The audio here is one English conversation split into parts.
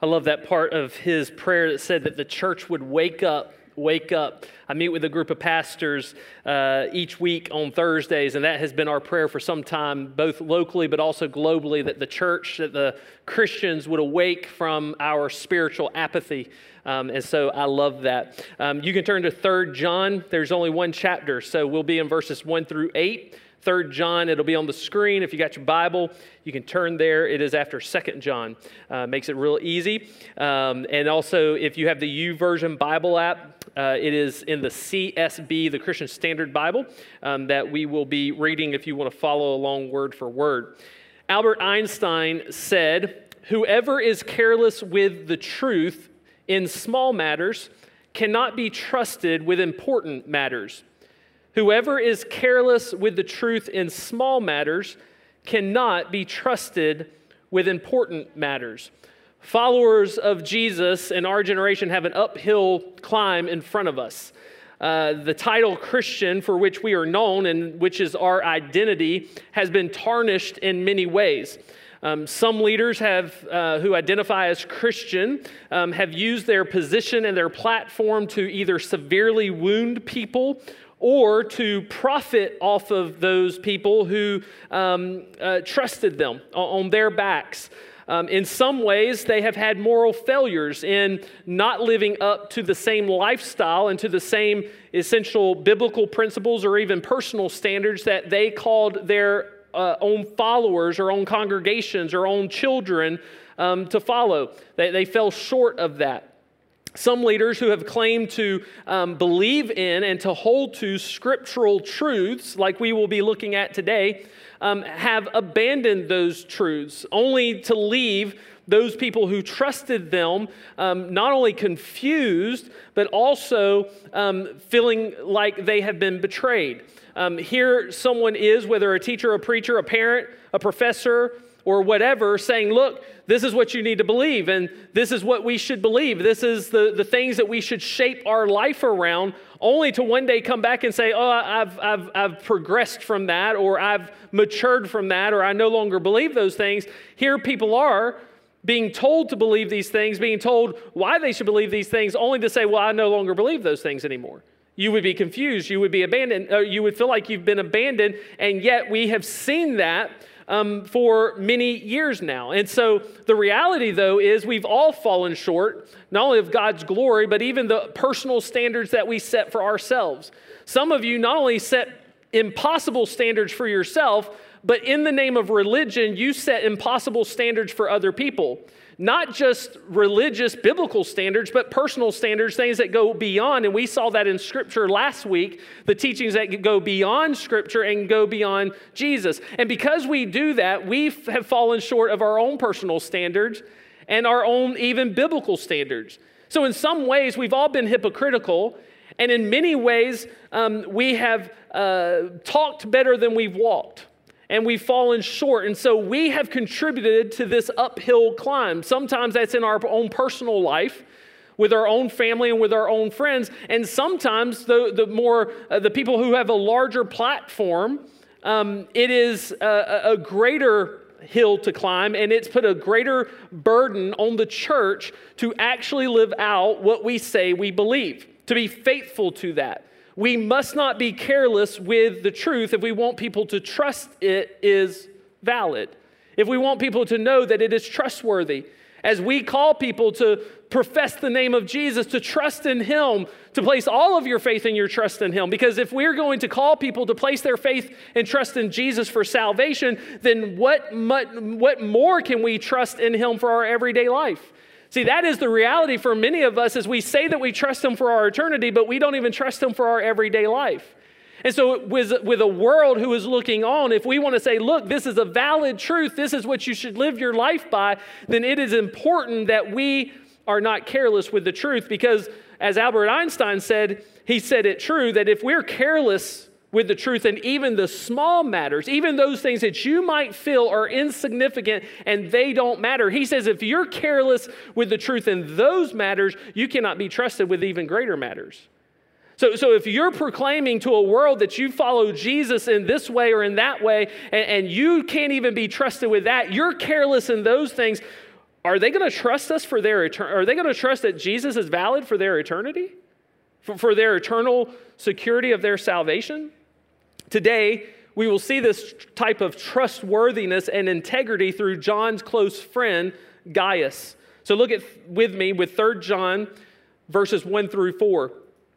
I love that part of his prayer that said that the church would wake up. Wake up. I meet with a group of pastors each week on Thursdays, and that has been our prayer for some time, both locally but also globally, that the church, that the Christians would awake from our spiritual apathy. And so I love that. You can turn to 3 John. There's only one chapter, so we'll be in verses 1 through 8. 3 John, it'll be on the screen. If you got your Bible, you can turn there. It is after 2 John. Makes it real easy. And also, if you have the YouVersion Bible app, it is in the CSB, the Christian Standard Bible, that we will be reading if you want to follow along word for word. Albert Einstein said, "Whoever is careless with the truth in small matters cannot be trusted with important matters. Whoever is careless with the truth in small matters cannot be trusted with important matters." Followers of Jesus in our generation have an uphill climb in front of us. The title Christian, for which we are known and which is our identity, has been tarnished in many ways. Some leaders who identify as Christian have used their position and their platform to either severely wound people or to profit off of those people who trusted them on their backs. In some ways, they have had moral failures in not living up to the same lifestyle and to the same essential biblical principles or even personal standards that they called their own followers or own congregations or own children to follow. They fell short of that. Some leaders who have claimed to believe in and to hold to scriptural truths, like we will be looking at today, have abandoned those truths, only to leave those people who trusted them not only confused, but also feeling like they have been betrayed. Here someone is, whether a teacher, a preacher, a parent, a professor, or whatever, saying, look, this is what you need to believe, and this is what we should believe. This is the things that we should shape our life around, only to one day come back and say, oh, I've progressed from that, or I've matured from that, or I no longer believe those things. Here people are being told to believe these things, being told why they should believe these things, only to say, well, I no longer believe those things anymore. You would be confused, you would be abandoned, you would feel like you've been abandoned, and yet we have seen that for many years now. And so the reality, though, is we've all fallen short, not only of God's glory, but even the personal standards that we set for ourselves. Some of you not only set impossible standards for yourself, but in the name of religion, you set impossible standards for other people. Not just religious, biblical standards, but personal standards, things that go beyond. And we saw that in Scripture last week, the teachings that go beyond Scripture and go beyond Jesus. And because we do that, we have fallen short of our own personal standards and our own even biblical standards. So in some ways, we've all been hypocritical. And in many ways, we have talked better than we've walked. And we've fallen short. And so we have contributed to this uphill climb. Sometimes that's in our own personal life, with our own family and with our own friends. And sometimes the people who have a larger platform, it is a greater hill to climb, and it's put a greater burden on the church to actually live out what we say we believe, to be faithful to that. We must not be careless with the truth if we want people to trust it is valid. If we want people to know that it is trustworthy. As we call people to profess the name of Jesus, to trust in Him, to place all of your faith and your trust in Him. Because if we're going to call people to place their faith and trust in Jesus for salvation, then what more can we trust in Him for our everyday life? See, that is the reality for many of us, as we say that we trust Him for our eternity, but we don't even trust Him for our everyday life. And so with a world who is looking on, if we want to say, look, this is a valid truth, this is what you should live your life by, then it is important that we are not careless with the truth. Because as Albert Einstein said, he said it true, that if we're careless with the truth and even the small matters, even those things that you might feel are insignificant and they don't matter. He says if you're careless with the truth in those matters, you cannot be trusted with even greater matters. So if you're proclaiming to a world that you follow Jesus in this way or in that way, and you can't even be trusted with that, you're careless in those things, are they going to trust us for their eternity? Are they going to trust that Jesus is valid for their eternity? For their eternal security of their salvation? Today, we will see this type of trustworthiness and integrity through John's close friend, Gaius. So look with me with 3 John verses 1 through 4.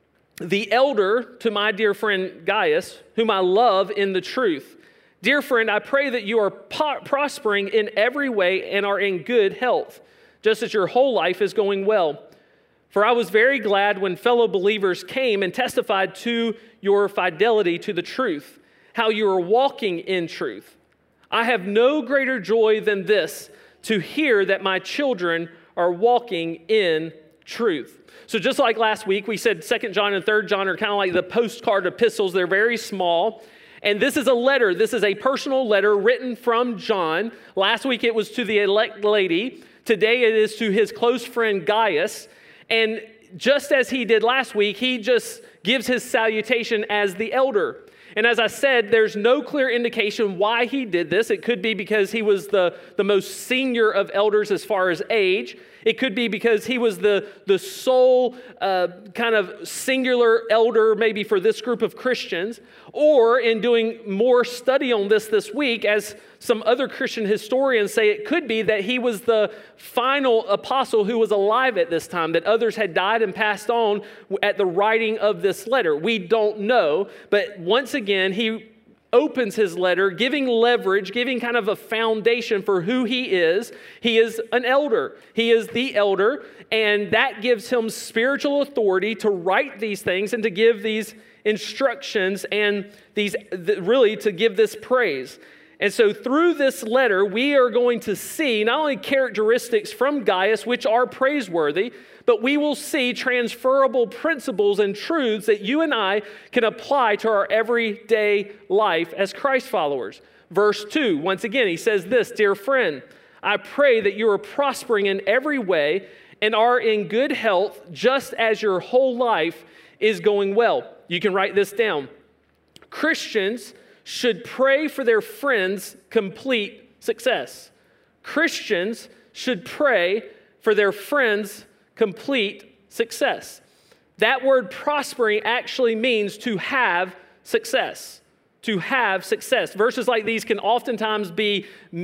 The elder to my dear friend Gaius, whom I love in the truth. Dear friend, I pray that you are prospering in every way and are in good health, just as your whole life is going well. For I was very glad when fellow believers came and testified to your fidelity to the truth, how you are walking in truth. I have no greater joy than this, to hear that my children are walking in truth. So just like last week, we said 2 John and 3 John are kind of like the postcard epistles. They're very small. And this is a letter. This is a personal letter written from John. Last week it was to the elect lady. Today it is to his close friend Gaius. And just as he did last week, he just gives his salutation as the elder. And as I said, there's no clear indication why he did this. It could be because he was the most senior of elders as far as age. It could be because he was the sole kind of singular elder maybe for this group of Christians. Or in doing more study on this week, as some other Christian historians say, it could be that he was the final apostle who was alive at this time, that others had died and passed on at the writing of this letter. We don't know, but once again, he opens his letter, giving leverage, giving kind of a foundation for who he is. He is an elder. He is the elder, and that gives him spiritual authority to write these things and to give these instructions and really to give this praise. And so through this letter, we are going to see not only characteristics from Gaius, which are praiseworthy, but we will see transferable principles and truths that you and I can apply to our everyday life as Christ followers. Verse 2, once again, he says this, Dear friend, I pray that you are prospering in every way and are in good health, just as your whole life is going well. You can write this down. Christians should pray for their friends' complete success. Christians should pray for their friends' complete success. That word prospering actually means to have success. To have success. Verses like these can oftentimes be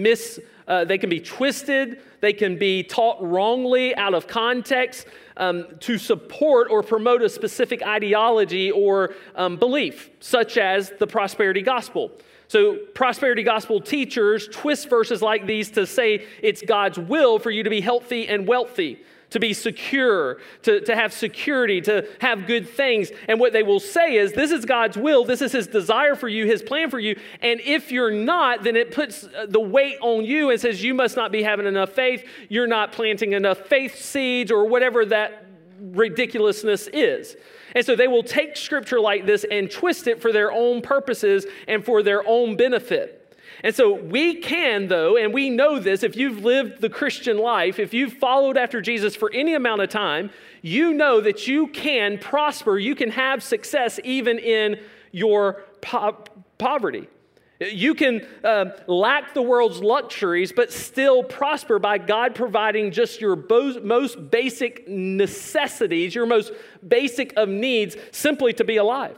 they can be twisted, they can be taught wrongly out of context to support or promote a specific ideology or belief, such as the prosperity gospel. So prosperity gospel teachers twist verses like these to say it's God's will for you to be healthy and wealthy, to be secure, to have security, to have good things. And what they will say is, this is God's will, this is his desire for you, his plan for you. And if you're not, then it puts the weight on you and says you must not be having enough faith, you're not planting enough faith seeds, or whatever that ridiculousness is. And so they will take scripture like this and twist it for their own purposes and for their own benefit. And so we can, though, and we know this, if you've lived the Christian life, if you've followed after Jesus for any amount of time, you know that you can prosper, you can have success even in your poverty. You can lack the world's luxuries, but still prosper by God providing just your most basic necessities, your most basic of needs, simply to be alive.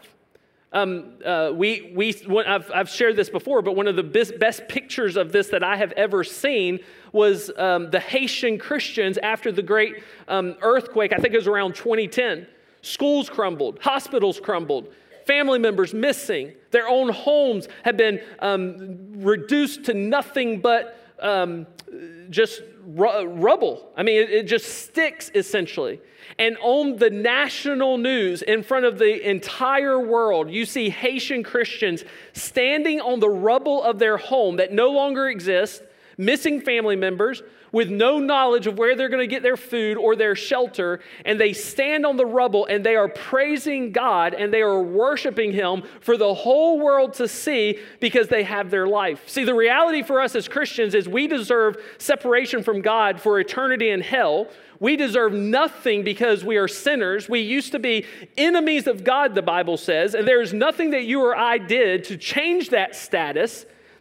I've shared this before, but one of the best pictures of this that I have ever seen was the Haitian Christians after the great earthquake. I think it was around 2010. Schools crumbled, hospitals crumbled, family members missing. Their own homes have been reduced to nothing but just rubble. I mean, it just sticks, essentially. And on the national news, in front of the entire world, you see Haitian Christians standing on the rubble of their home that no longer exists, missing family members, with no knowledge of where they're going to get their food or their shelter, and they stand on the rubble and they are praising God and they are worshiping Him for the whole world to see because they have their life. See, the reality for us as Christians is we deserve separation from God for eternity in hell. We deserve nothing because we are sinners. We used to be enemies of God, the Bible says, and there is nothing that you or I did to change that status.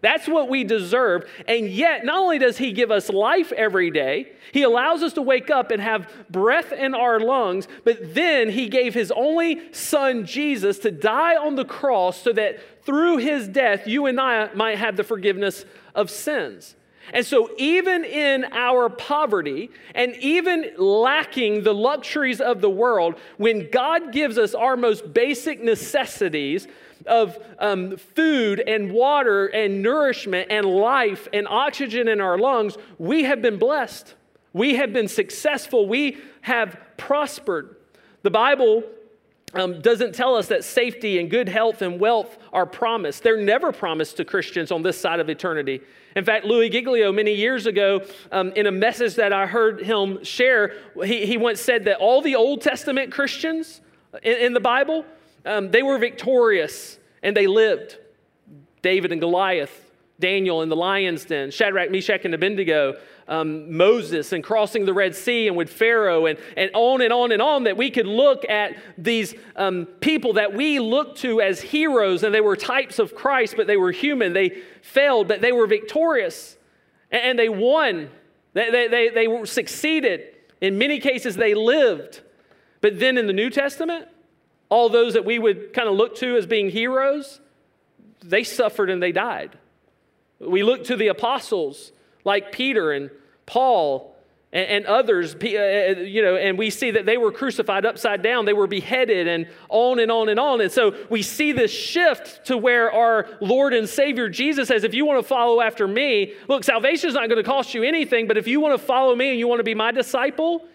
That's what we deserve. And yet, not only does he give us life every day, he allows us to wake up and have breath in our lungs, but then he gave his only son, Jesus, to die on the cross so that through his death, you and I might have the forgiveness of sins. And so even in our poverty and even lacking the luxuries of the world, when God gives us our most basic necessities of food and water and nourishment and life and oxygen in our lungs, we have been blessed. We have been successful. We have prospered. The Bible doesn't tell us that safety and good health and wealth are promised. They're never promised to Christians on this side of eternity. In fact, Louis Giglio, many years ago, in a message that I heard him share, he once said that all the Old Testament Christians in the Bible, they were victorious and they lived. David and Goliath, Daniel in the lion's den, Shadrach, Meshach, and Abednego, Moses and crossing the Red Sea and with Pharaoh and on and on and on, that we could look at these people that we look to as heroes, and they were types of Christ, but they were human. They failed, but they were victorious and they won. They were succeeded. In many cases, they lived. But then in the New Testament, all those that we would kind of look to as being heroes, they suffered and they died. We look to the apostles like Peter and Paul and others, and we see that they were crucified upside down. They were beheaded and on and on and on. And so we see this shift to where our Lord and Savior Jesus says, if you want to follow after me, look, salvation is not going to cost you anything, but if you want to follow me and you want to be my disciple,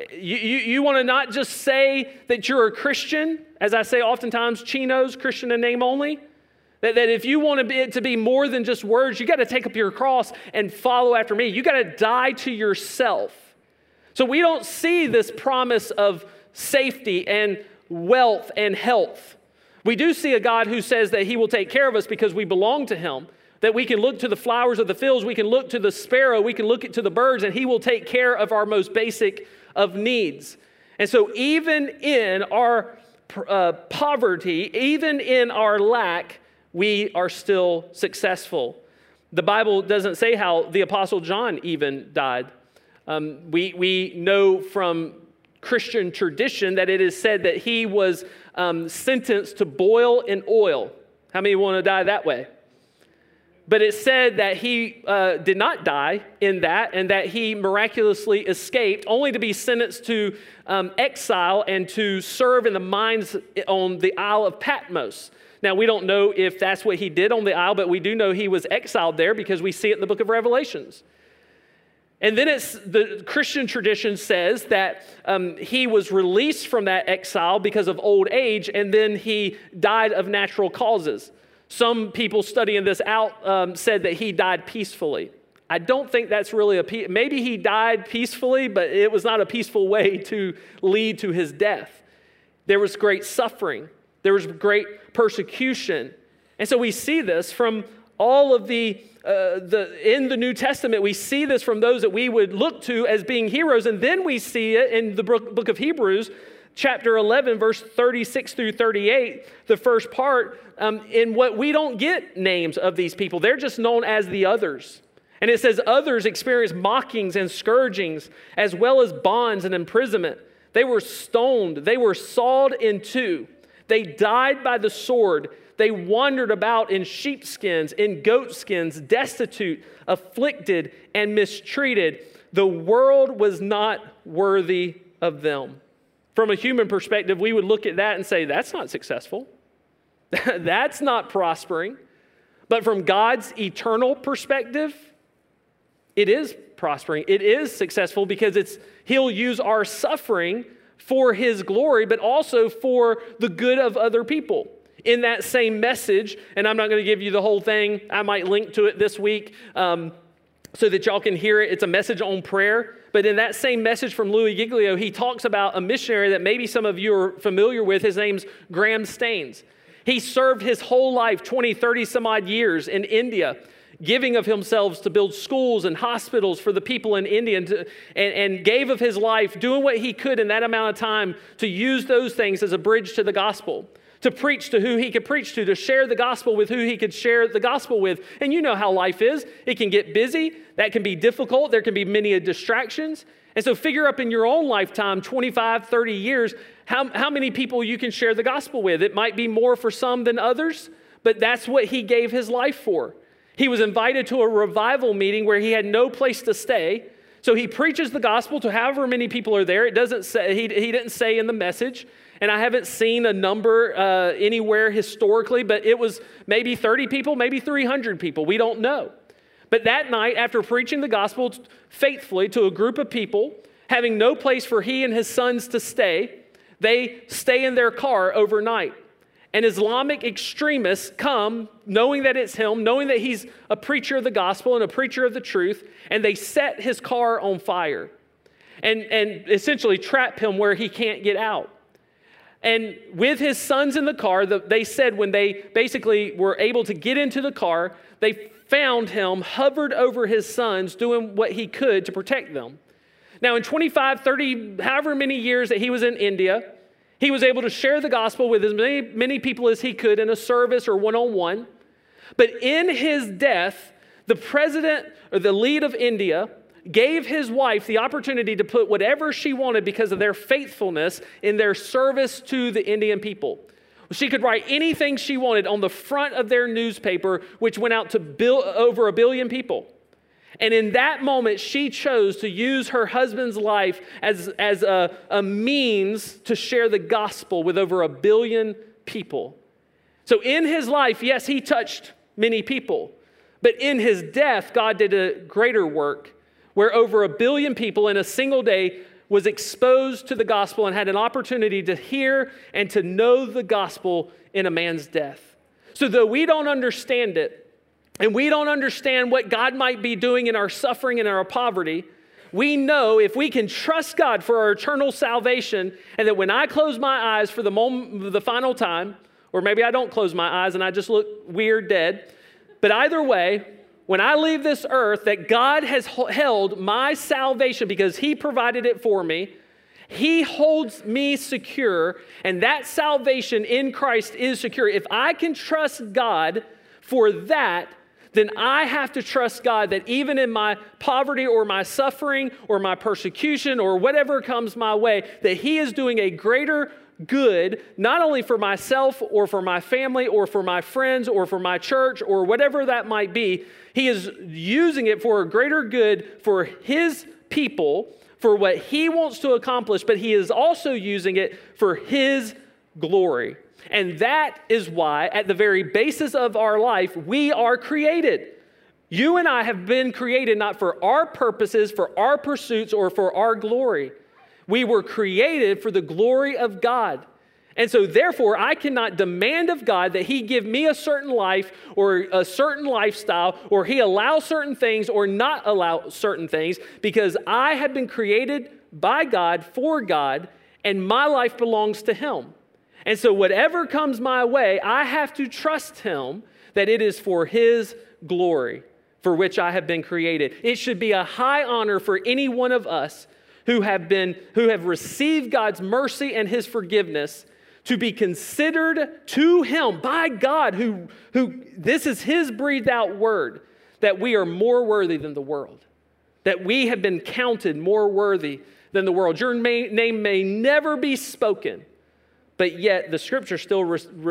you want to not just say that you're a Christian, as I say oftentimes, chinos, Christian in name only. That if you want it to be more than just words, you got to take up your cross and follow after me. You got to die to yourself. So we don't see this promise of safety and wealth and health. We do see a God who says that he will take care of us because we belong to him. That we can look to the flowers of the fields, we can look to the sparrow, we can look to the birds, and he will take care of our most basic of needs. And so even in our poverty, even in our lack, we are still successful. The Bible doesn't say how the Apostle John even died. We know from Christian tradition that it is said that he was sentenced to boil in oil. How many want to die that way? But it said that he did not die in that, and that he miraculously escaped, only to be sentenced to exile and to serve in the mines on the Isle of Patmos. Now, we don't know if that's what he did on the isle, but we do know he was exiled there because we see it in the book of Revelations. And then the Christian tradition says that he was released from that exile because of old age, and then he died of natural causes. Some people studying this out said that he died peacefully. I don't think that's really maybe he died peacefully, but it was not a peaceful way to lead to his death. There was great suffering. There was great persecution. And so we see this from all of in the New Testament, we see this from those that we would look to as being heroes. And then we see it in the book of Hebrews, chapter 11, verse 36 through 38, the first part, in what we don't get names of these people. They're just known as the others. And it says others experienced mockings and scourgings, as well as bonds and imprisonment. They were stoned. They were sawed in two. They died by the sword. They wandered about in sheepskins, in goatskins, destitute, afflicted, and mistreated. The world was not worthy of them. From a human perspective, we would look at that and say, that's not successful. That's not prospering. But from God's eternal perspective, it is prospering. It is successful because he'll use our suffering for his glory, but also for the good of other people. In that same message, and I'm not going to give you the whole thing, I might link to it this week so that y'all can hear it. It's a message on prayer. But in that same message from Louis Giglio, he talks about a missionary that maybe some of you are familiar with. His name's Graham Staines. He served his whole life, 20, 30 some odd years in India, giving of himself to build schools and hospitals for the people in India, and gave of his life, doing what he could in that amount of time to use those things as a bridge to the gospel. to preach to who he could preach to share the gospel with who he could share the gospel with. And you know how life is. It can get busy. That can be difficult. There can be many distractions. And so figure up in your own lifetime, 25, 30 years, how many people you can share the gospel with. It might be more for some than others, but that's what he gave his life for. He was invited to a revival meeting where he had no place to stay. So he preaches the gospel to however many people are there. It doesn't say, he didn't say in the message, and I haven't seen a number anywhere historically, but it was maybe 30 people, maybe 300 people. We don't know. But that night, after preaching the gospel faithfully to a group of people, having no place for he and his sons to stay, they stay in their car overnight. And Islamic extremists come, knowing that it's him, knowing that he's a preacher of the gospel and a preacher of the truth, and they set his car on fire and essentially trap him where he can't get out. And with his sons in the car, they said when they basically were able to get into the car, they found him hovered over his sons, doing what he could to protect them. Now, in 25, 30, however many years that he was in India, he was able to share the gospel with as many people as he could in a service or one-on-one. But in his death, the president or the lead of India gave his wife the opportunity to put whatever she wanted because of their faithfulness in their service to the Indian people. She could write anything she wanted on the front of their newspaper, which went out to over 1 billion people. And in that moment, she chose to use her husband's life as a means to share the gospel with over 1 billion people. So in his life, yes, he touched many people. But in his death, God did a greater work where over 1 billion people in a single day was exposed to the gospel and had an opportunity to hear and to know the gospel in a man's death. So though we don't understand it, and we don't understand what God might be doing in our suffering and our poverty, we know if we can trust God for our eternal salvation, and that when I close my eyes for the final time, or maybe I don't close my eyes and I just look weird dead, but either way, when I leave this earth, that God has held my salvation because he provided it for me. He holds me secure, and that salvation in Christ is secure. If I can trust God for that, then I have to trust God that even in my poverty or my suffering or my persecution or whatever comes my way, that he is doing a greater good, not only for myself or for my family or for my friends or for my church or whatever that might be. He is using it for a greater good for his people, for what he wants to accomplish, but he is also using it for his glory. And that is why, at the very basis of our life, we are created. You and I have been created not for our purposes, for our pursuits, or for our glory. We were created for the glory of God. And so therefore, I cannot demand of God that he give me a certain life or a certain lifestyle, or he allow certain things or not allow certain things, because I have been created by God, for God, and my life belongs to him. And so whatever comes my way, I have to trust him that it is for his glory for which I have been created. It should be a high honor for any one of us who have received God's mercy and his forgiveness to be considered to him by God, who this is his breathed out word, that we are more worthy than the world, that we have been counted more worthy than the world. Your name may never be spoken, but yet the scripture still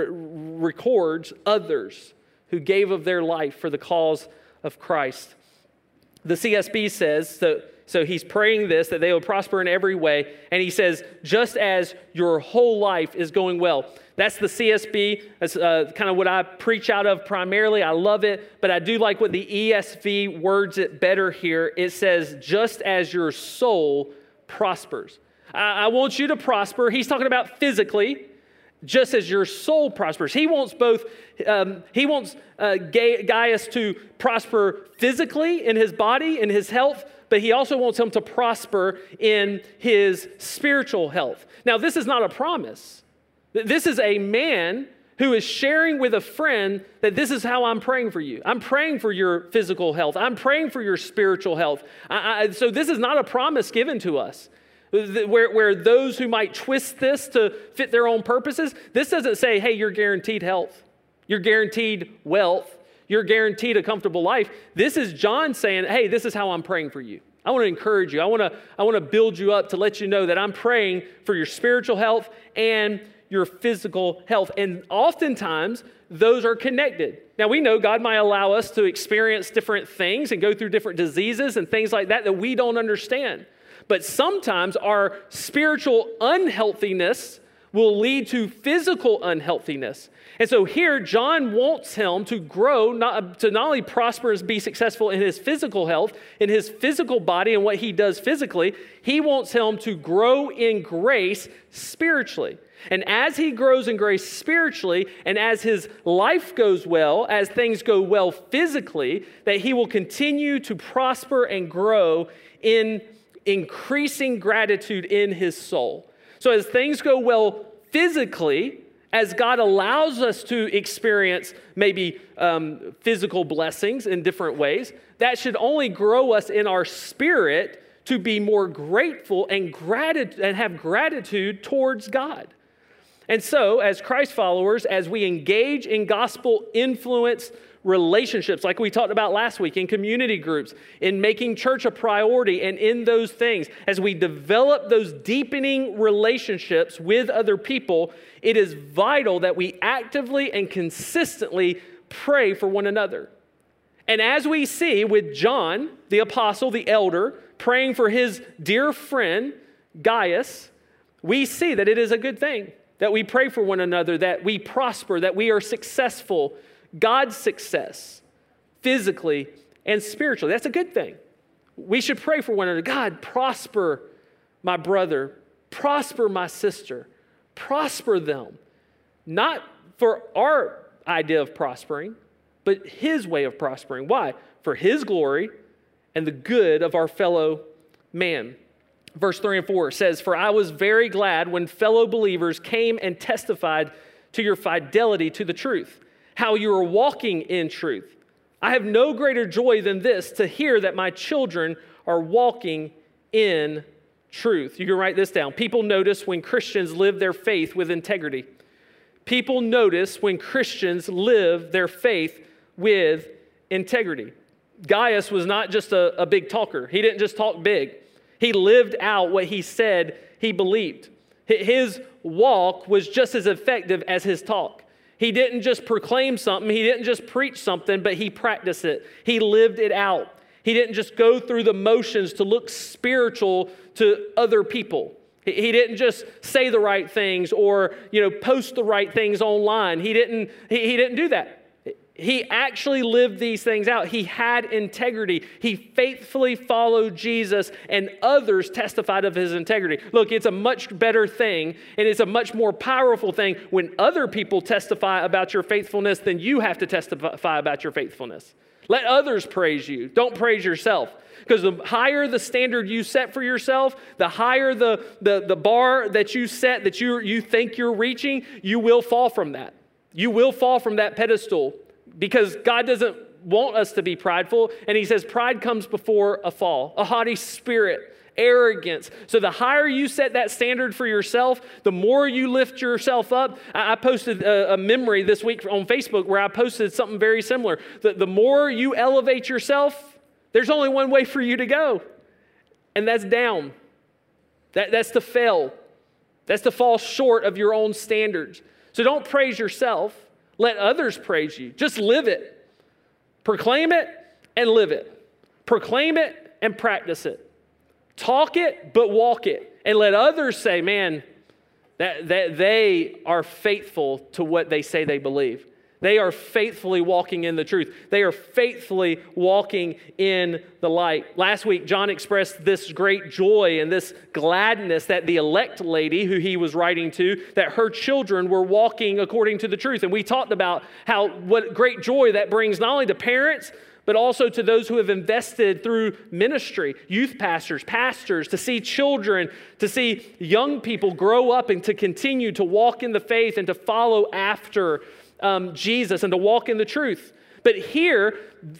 records others who gave of their life for the cause of Christ. The CSB says, so he's praying this, that they will prosper in every way. And he says, just as your whole life is going well. That's the CSB. That's kind of what I preach out of primarily. I love it. But I do like what the ESV words it better here. It says, just as your soul prospers. I want you to prosper. He's talking about physically, just as your soul prospers. He wants both. He wants Gaius to prosper physically in his body, in his health, but he also wants him to prosper in his spiritual health. Now, this is not a promise. This is a man who is sharing with a friend that this is how I'm praying for you. I'm praying for your physical health. I'm praying for your spiritual health. So this is not a promise given to us. where those who might twist this to fit their own purposes, this doesn't say, hey, you're guaranteed health, you're guaranteed wealth, you're guaranteed a comfortable life. This is John saying, hey, this is how I'm praying for you. I want to encourage you. I want to build you up to let you know that I'm praying for your spiritual health and your physical health. And oftentimes, those are connected. Now, we know God might allow us to experience different things and go through different diseases and things like that we don't understand. But sometimes our spiritual unhealthiness will lead to physical unhealthiness. And so here, John wants him to grow, to not only prosper and be successful in his physical health, in his physical body and what he does physically, he wants him to grow in grace spiritually. And as he grows in grace spiritually, and as his life goes well, as things go well physically, that he will continue to prosper and grow in increasing gratitude in his soul. So as things go well physically, as God allows us to experience maybe physical blessings in different ways, that should only grow us in our spirit to be more grateful and have gratitude towards God. And so, as Christ followers, as we engage in gospel influence relationships, like we talked about last week, in community groups, in making church a priority, and in those things, as we develop those deepening relationships with other people, it is vital that we actively and consistently pray for one another. And as we see with John, the apostle, the elder, praying for his dear friend, Gaius, we see that it is a good thing that we pray for one another, that we prosper, that we are successful, God's success, physically and spiritually. That's a good thing. We should pray for one another. God, prosper my brother, prosper my sister, prosper them. Not for our idea of prospering, but his way of prospering. Why? For his glory and the good of our fellow man. Verse 3 and 4 says, "For I was very glad when fellow believers came and testified to your fidelity to the truth, how you are walking in truth. I have no greater joy than this, to hear that my children are walking in truth." You can write this down. People notice when Christians live their faith with integrity. People notice when Christians live their faith with integrity. Gaius was not just a big talker. He didn't just talk big. He lived out what he said he believed. His walk was just as effective as his talk. He didn't just proclaim something. He didn't just preach something, but he practiced it. He lived it out. He didn't just go through the motions to look spiritual to other people. He didn't just say the right things or, post the right things online. He didn't do that. He actually lived these things out. He had integrity. He faithfully followed Jesus, and others testified of his integrity. Look, it's a much better thing, and it's a much more powerful thing when other people testify about your faithfulness than you have to testify about your faithfulness. Let others praise you. Don't praise yourself. Because the higher the standard you set for yourself, the higher the bar that you set, that you think you're reaching, you will fall from that. You will fall from that pedestal. Because God doesn't want us to be prideful. And he says pride comes before a fall, a haughty spirit, arrogance. So the higher you set that standard for yourself, the more you lift yourself up. I posted a memory this week on Facebook where I posted something very similar. The more you elevate yourself, there's only one way for you to go. And that's down. That's to fail. That's to fall short of your own standards. So don't praise yourself. Let others praise you. Just live it. Proclaim it and live it. Proclaim it and practice it. Talk it, but walk it. And let others say, man, that they are faithful to what they say they believe. They are faithfully walking in the truth. They are faithfully walking in the light. Last week, John expressed this great joy and this gladness that the elect lady who he was writing to, that her children were walking according to the truth. And we talked about what great joy that brings not only to parents, but also to those who have invested through ministry, youth pastors, to see children, to see young people grow up and to continue to walk in the faith and to follow after Jesus and to walk in the truth. But here,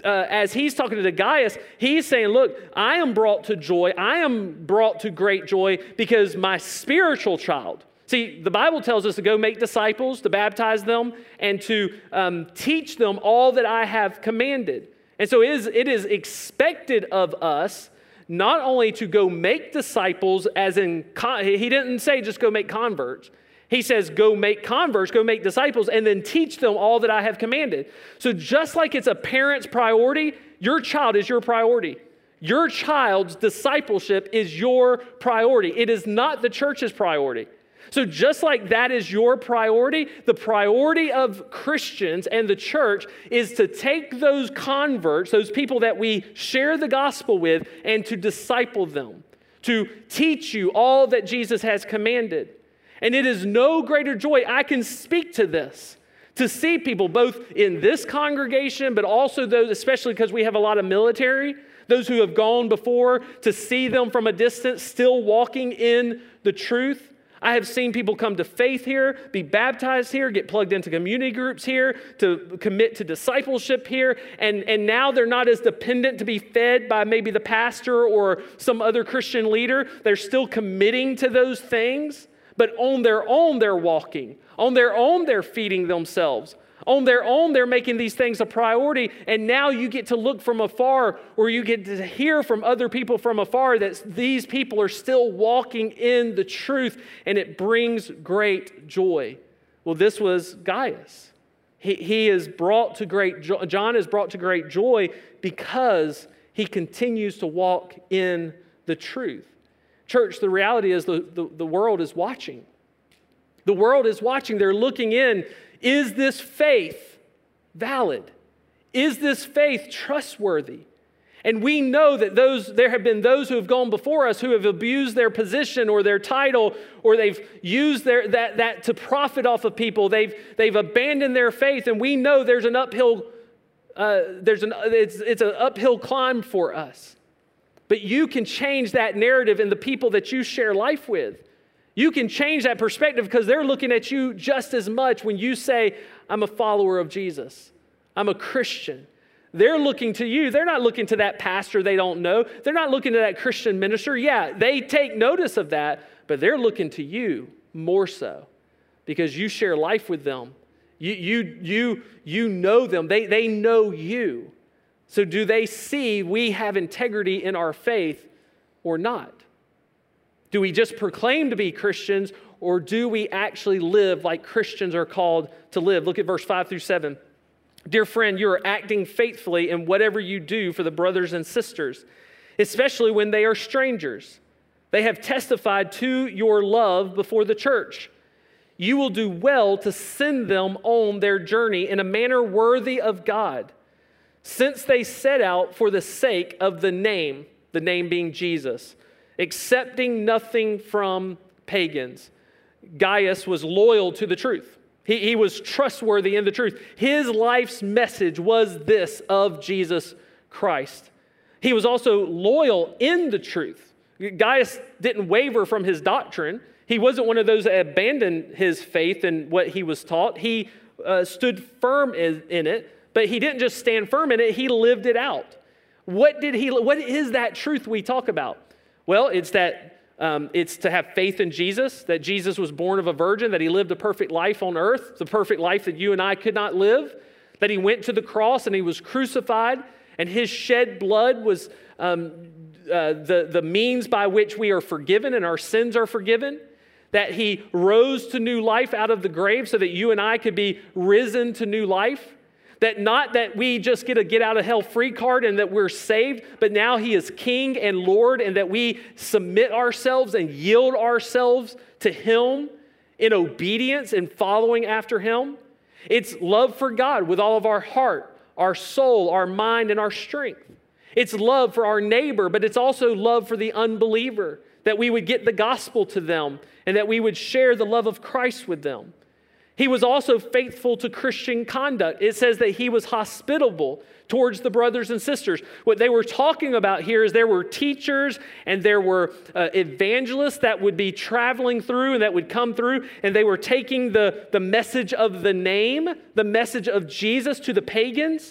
as he's talking to Gaius, he's saying, look, I am brought to joy. I am brought to great joy because my spiritual child. See, the Bible tells us to go make disciples, to baptize them, and to teach them all that I have commanded. And so it is expected of us not only to go make disciples, as in, he didn't say just go make converts. He says, go make converts, go make disciples, and then teach them all that I have commanded. So just like it's a parent's priority, your child is your priority. Your child's discipleship is your priority. It is not the church's priority. So just like that is your priority, the priority of Christians and the church is to take those converts, those people that we share the gospel with, and to disciple them, to teach you all that Jesus has commanded. And it is no greater joy, I can speak to this, to see people both in this congregation, but also those, especially because we have a lot of military, those who have gone before, to see them from a distance still walking in the truth. I have seen people come to faith here, be baptized here, get plugged into community groups here, to commit to discipleship here, and now they're not as dependent to be fed by maybe the pastor or some other Christian leader. They're still committing to those things. But on their own, they're walking. On their own, they're feeding themselves. On their own, they're making these things a priority. And now you get to look from afar, or you get to hear from other people from afar that these people are still walking in the truth, and it brings great joy. Well, this was Gaius. He is brought to great joy. John is brought to great joy because he continues to walk in the truth. Church, the reality is the world is watching. The world is watching. They're looking in. Is this faith valid? Is this faith trustworthy? And we know that there have been those who have gone before us who have abused their position or their title, or they've used that to profit off of people. They've abandoned their faith, and we know there's an uphill. It's an uphill climb for us. But you can change that narrative in the people that you share life with. You can change that perspective because they're looking at you just as much when you say, I'm a follower of Jesus. I'm a Christian. They're looking to you. They're not looking to that pastor they don't know. They're not looking to that Christian minister. Yeah, they take notice of that, but they're looking to you more so because you share life with them. You know them. They know you. So do they see we have integrity in our faith or not? Do we just proclaim to be Christians, or do we actually live like Christians are called to live? Look at verse 5 through 7. Dear friend, you are acting faithfully in whatever you do for the brothers and sisters, especially when they are strangers. They have testified to your love before the church. You will do well to send them on their journey in a manner worthy of God, since they set out for the sake of the name being Jesus, accepting nothing from pagans. Gaius was loyal to the truth. He was trustworthy in the truth. His life's message was this of Jesus Christ. He was also loyal in the truth. Gaius didn't waver from his doctrine. He wasn't one of those that abandoned his faith and what he was taught. He stood firm in it. But he didn't just stand firm in it, he lived it out. What is that truth we talk about? Well, it's that it's to have faith in Jesus, that Jesus was born of a virgin, that he lived a perfect life on earth, the perfect life that you and I could not live, that he went to the cross and he was crucified, and his shed blood was the means by which we are forgiven and our sins are forgiven, that he rose to new life out of the grave so that you and I could be risen to new life. That not that we just get a get out of hell free card and that we're saved, but now he is King and Lord, and that we submit ourselves and yield ourselves to him in obedience and following after him. It's love for God with all of our heart, our soul, our mind, and our strength. It's love for our neighbor, but it's also love for the unbeliever, that we would get the gospel to them and that we would share the love of Christ with them. He was also faithful to Christian conduct. It says that he was hospitable towards the brothers and sisters. What they were talking about here is there were teachers and there were evangelists that would be traveling through and that would come through, and they were taking the message of the name, the message of Jesus to the pagans.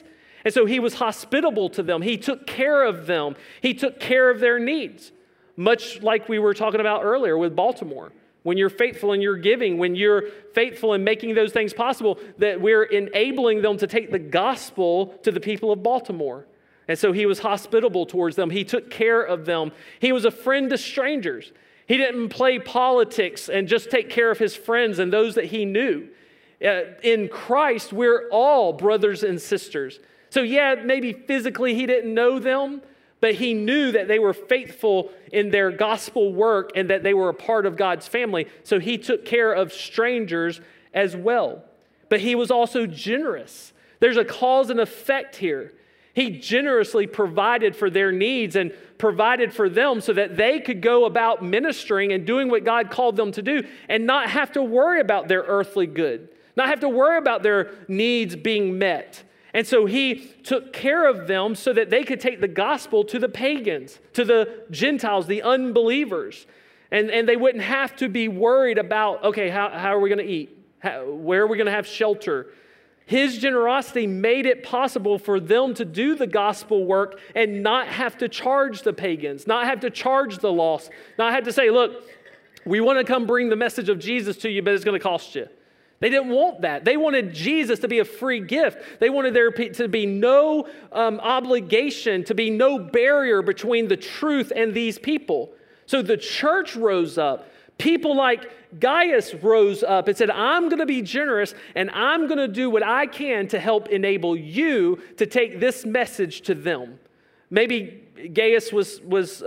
And so he was hospitable to them. He took care of them. He took care of their needs, much like we were talking about earlier with Baltimore. When you're faithful in your giving, when you're faithful in making those things possible, that we're enabling them to take the gospel to the people of Baltimore. And so he was hospitable towards them. He took care of them. He was a friend to strangers. He didn't play politics and just take care of his friends and those that he knew. In Christ, we're all brothers and sisters. So yeah, maybe physically he didn't know them, but he knew that they were faithful in their gospel work and that they were a part of God's family. So he took care of strangers as well. But he was also generous. There's a cause and effect here. He generously provided for their needs and provided for them so that they could go about ministering and doing what God called them to do and not have to worry about their earthly good, not have to worry about their needs being met. And so he took care of them so that they could take the gospel to the pagans, to the Gentiles, the unbelievers. And they wouldn't have to be worried about, okay, how are we going to eat? Where are we going to have shelter? His generosity made it possible for them to do the gospel work and not have to charge the pagans, not have to charge the lost, not have to say, look, we want to come bring the message of Jesus to you, but it's going to cost you. They didn't want that. They wanted Jesus to be a free gift. They wanted there to be no obligation, to be no barrier between the truth and these people. So the church rose up. People like Gaius rose up and said, I'm going to be generous and I'm going to do what I can to help enable you to take this message to them. Maybe Gaius was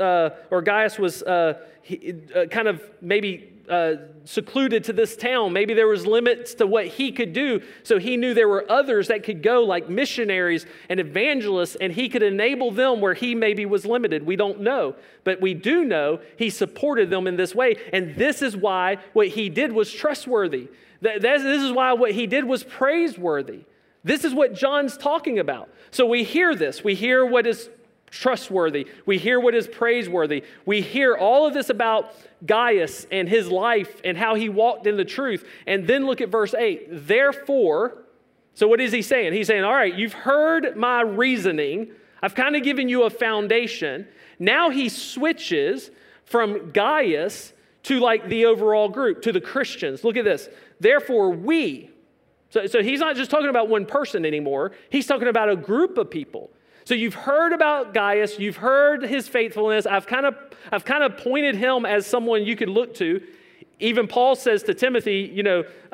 kind of maybe secluded to this town. Maybe there was limits to what he could do. So he knew there were others that could go, like missionaries and evangelists, and he could enable them where he maybe was limited. We don't know. But we do know he supported them in this way. And this is why what he did was trustworthy. This is why what he did was praiseworthy. This is what John's talking about. So we hear this. We hear what is trustworthy. We hear what is praiseworthy. We hear all of this about Gaius and his life and how he walked in the truth. And then look at verse 8. Therefore, so what is he saying? He's saying, all right, you've heard my reasoning. I've kind of given you a foundation. Now he switches from Gaius to like the overall group, to the Christians. Look at this. Therefore, we. So he's not just talking about one person anymore. He's talking about a group of people. So you've heard about Gaius, you've heard his faithfulness. I've kind of pointed him as someone you could look to. Even Paul says to Timothy,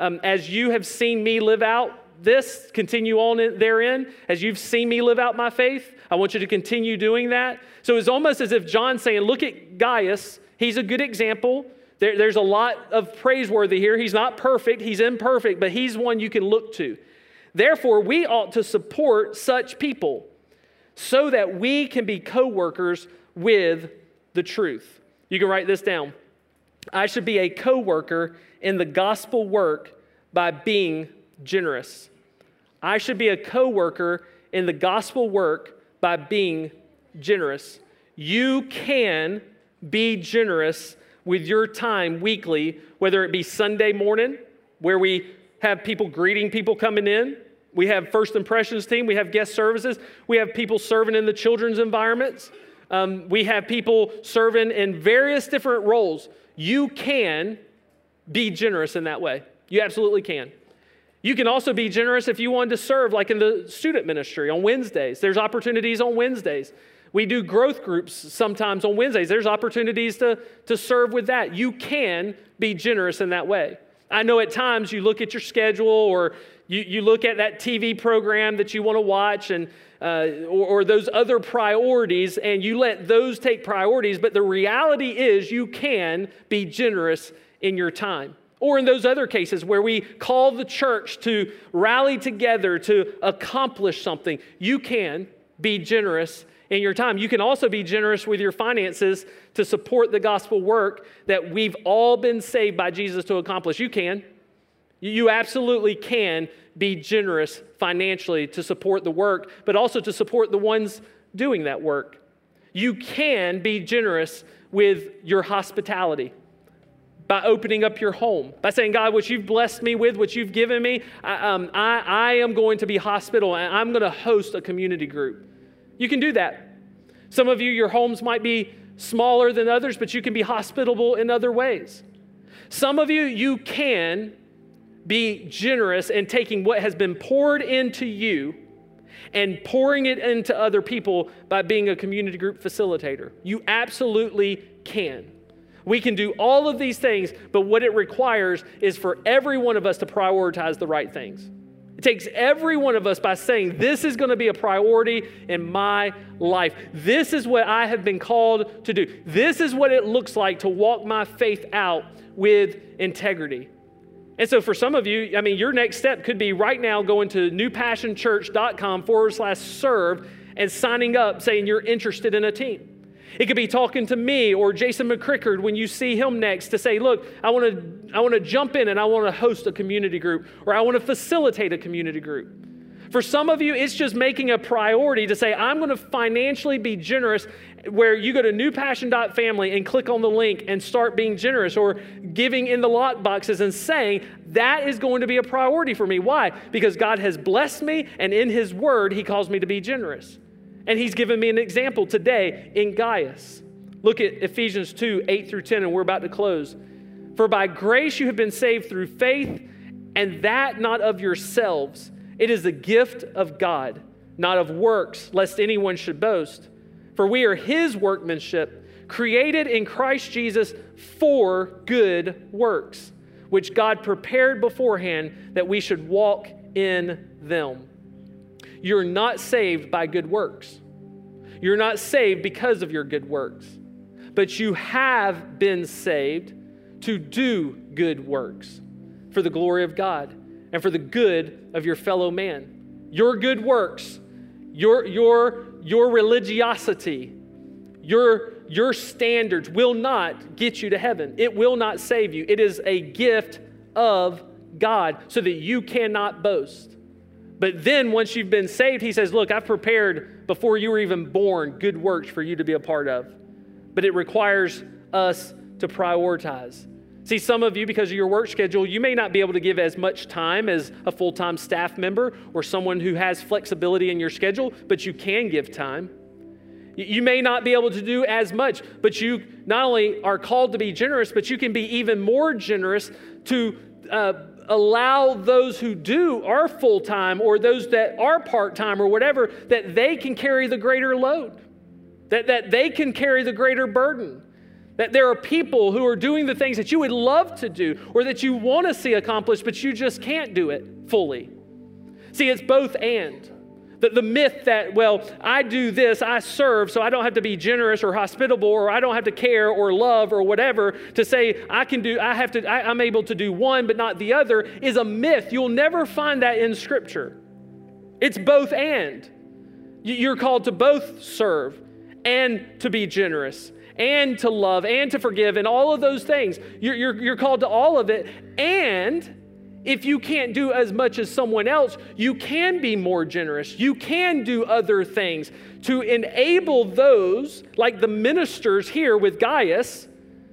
as you have seen me live out this, continue on therein. As you've seen me live out my faith, I want you to continue doing that. So it's almost as if John's saying, look at Gaius. He's a good example. There's a lot of praiseworthy here. He's not perfect. He's imperfect, but he's one you can look to. Therefore, we ought to support such people, so that we can be co-workers with the truth. You can write this down. I should be a co-worker in the gospel work by being generous. I should be a co-worker in the gospel work by being generous. You can be generous with your time weekly, whether it be Sunday morning, where we have people greeting people coming in. We have First Impressions team. We have guest services. We have people serving in the children's environments. We have people serving in various different roles. You can be generous in that way. You absolutely can. You can also be generous if you wanted to serve, like in the student ministry on Wednesdays. There's opportunities on Wednesdays. We do growth groups sometimes on Wednesdays. There's opportunities to serve with that. You can be generous in that way. I know at times you look at your schedule or you look at that TV program that you want to watch and or those other priorities and you let those take priorities, but the reality is you can be generous in your time. Or in those other cases where we call the church to rally together to accomplish something, you can be generous in your time. You can also be generous with your finances to support the gospel work that we've all been saved by Jesus to accomplish. You can. You absolutely can be generous financially to support the work, but also to support the ones doing that work. You can be generous with your hospitality. by opening up your home, by saying, God, what you've blessed me with, what you've given me, I am going to be hospitable, and I'm going to host a community group. You can do that. Some of you, your homes might be smaller than others, but you can be hospitable in other ways. Some of you, you can be generous in taking what has been poured into you and pouring it into other people by being a community group facilitator. You absolutely can. We can do all of these things, but what it requires is for every one of us to prioritize the right things. It takes every one of us by saying, this is going to be a priority in my life. This is what I have been called to do. This is what it looks like to walk my faith out with integrity. And so for some of you, your next step could be right now going to newpassionchurch.com/serve and signing up saying you're interested in a team. It could be talking to me or Jason McCrickard when you see him next to say, look, I want to jump in and I want to host a community group, or I want to facilitate a community group. For some of you, it's just making a priority to say, I'm going to financially be generous, where you go to newpassion.family and click on the link and start being generous, or giving in the lock boxes and saying, that is going to be a priority for me. Why? Because God has blessed me, and in His Word, He calls me to be generous. And He's given me an example today in Gaius. Look at Ephesians 2:8-10, and we're about to close. For by grace you have been saved through faith, and that not of yourselves. It is the gift of God, not of works, lest anyone should boast. For we are His workmanship, created in Christ Jesus for good works, which God prepared beforehand that we should walk in them. You're not saved by good works. You're not saved because of your good works. But you have been saved to do good works for the glory of God and for the good of your fellow man. Your good works, your religiosity, your standards will not get you to heaven. It will not save you. It is a gift of God so that you cannot boast. But then once you've been saved, He says, look, I've prepared before you were even born good works for you to be a part of. But it requires us to prioritize. See, some of you, because of your work schedule, you may not be able to give as much time as a full-time staff member or someone who has flexibility in your schedule, but you can give time. You may not be able to do as much, but you not only are called to be generous, but you can be even more generous to allow those who are full-time, or those that are part-time or whatever, that they can carry the greater load, that they can carry the greater burden. That there are people who are doing the things that you would love to do or that you want to see accomplished, but you just can't do it fully. See, it's both and. The myth that, well, I do this, I serve, so I don't have to be generous or hospitable, or I don't have to care or love or whatever, to say I'm able to do one but not the other, is a myth. You'll never find that in Scripture. It's both and. You're called to both serve and to be generous, and to love, and to forgive, and all of those things. You're called to all of it. And if you can't do as much as someone else, you can be more generous. You can do other things to enable those, like the ministers here with Gaius.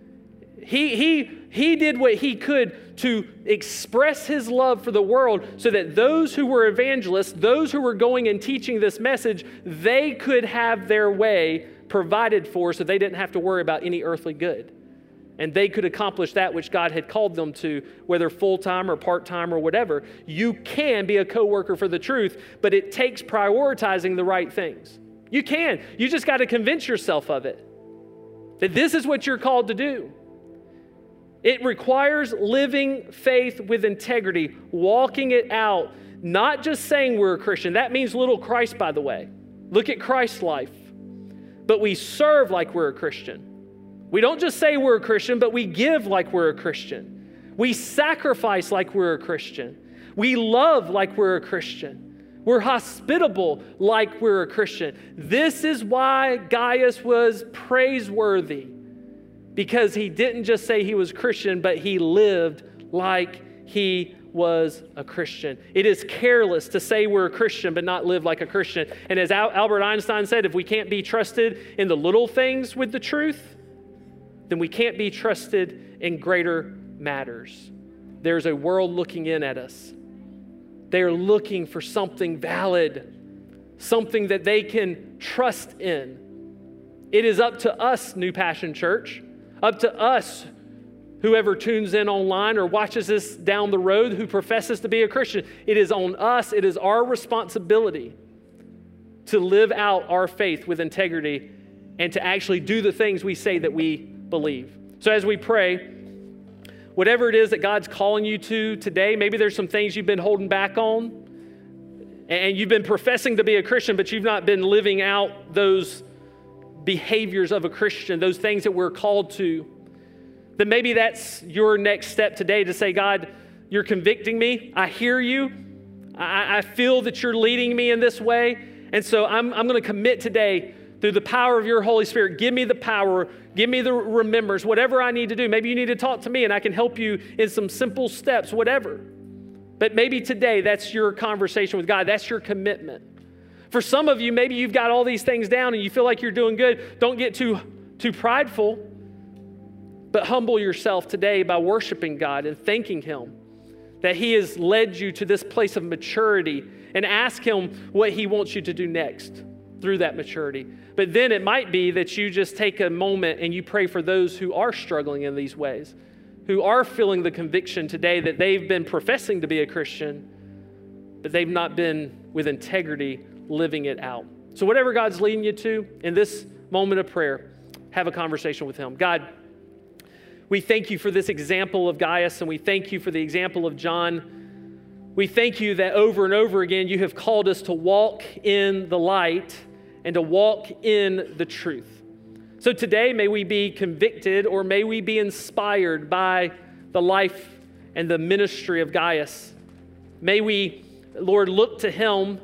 He did what he could to express his love for the world so that those who were evangelists, those who were going and teaching this message, they could have their way provided for so they didn't have to worry about any earthly good. And they could accomplish that which God had called them to, whether full-time or part-time or whatever. You can be a co-worker for the truth, but it takes prioritizing the right things. You can. You just got to convince yourself of it, that this is what you're called to do. It requires living faith with integrity, walking it out, not just saying we're a Christian. That means little Christ, by the way. Look at Christ's life. But we serve like we're a Christian. We don't just say we're a Christian, but we give like we're a Christian. We sacrifice like we're a Christian. We love like we're a Christian. We're hospitable like we're a Christian. This is why Gaius was praiseworthy, because he didn't just say he was Christian, but he lived like he was a Christian. It is careless to say we're a Christian but not live like a Christian. And as Albert Einstein said, if we can't be trusted in the little things with the truth, then we can't be trusted in greater matters. There's a world looking in at us. They are looking for something valid, something that they can trust in. It is up to us, New Passion Church, up to us, whoever tunes in online or watches this down the road who professes to be a Christian. It is on us, it is our responsibility to live out our faith with integrity and to actually do the things we say that we believe. So as we pray, whatever it is that God's calling you to today, maybe there's some things you've been holding back on, and you've been professing to be a Christian, but you've not been living out those behaviors of a Christian, those things that we're called to. Then maybe that's your next step today to say, God, you're convicting me. I hear you. I feel that you're leading me in this way. And so I'm going to commit today through the power of your Holy Spirit. Give me the power. Give me the remembrance, whatever I need to do. Maybe you need to talk to me and I can help you in some simple steps, whatever. But maybe today that's your conversation with God. That's your commitment. For some of you, maybe you've got all these things down and you feel like you're doing good. Don't get too prideful, but humble yourself today by worshiping God and thanking Him that He has led you to this place of maturity, and ask Him what He wants you to do next through that maturity. But then it might be that you just take a moment and you pray for those who are struggling in these ways, who are feeling the conviction today that they've been professing to be a Christian, but they've not been with integrity living it out. So whatever God's leading you to in this moment of prayer, have a conversation with Him. God, we thank you for this example of Gaius, and we thank you for the example of John. We thank you that over and over again you have called us to walk in the light and to walk in the truth. So today, may we be convicted, or may we be inspired by the life and the ministry of Gaius. May we, Lord, look to him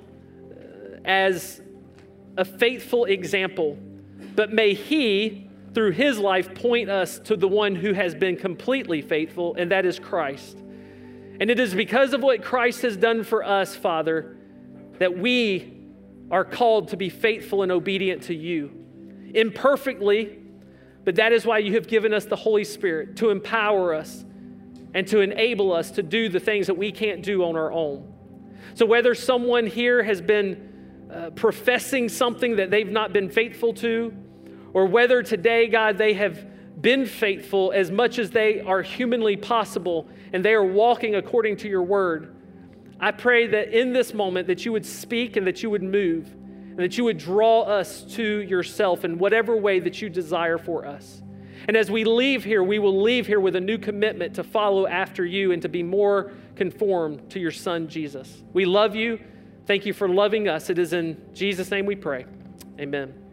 as a faithful example, but may he, through his life, point us to the one who has been completely faithful, and that is Christ. And it is because of what Christ has done for us, Father, that we are called to be faithful and obedient to you. Imperfectly, but that is why you have given us the Holy Spirit to empower us and to enable us to do the things that we can't do on our own. So whether someone here has been professing something that they've not been faithful to, or whether today, God, they have been faithful as much as they are humanly possible and they are walking according to your word, I pray that in this moment that you would speak and that you would move and that you would draw us to yourself in whatever way that you desire for us. And as we leave here, we will leave here with a new commitment to follow after you and to be more conformed to your Son, Jesus. We love you. Thank you for loving us. It is in Jesus' name we pray. Amen.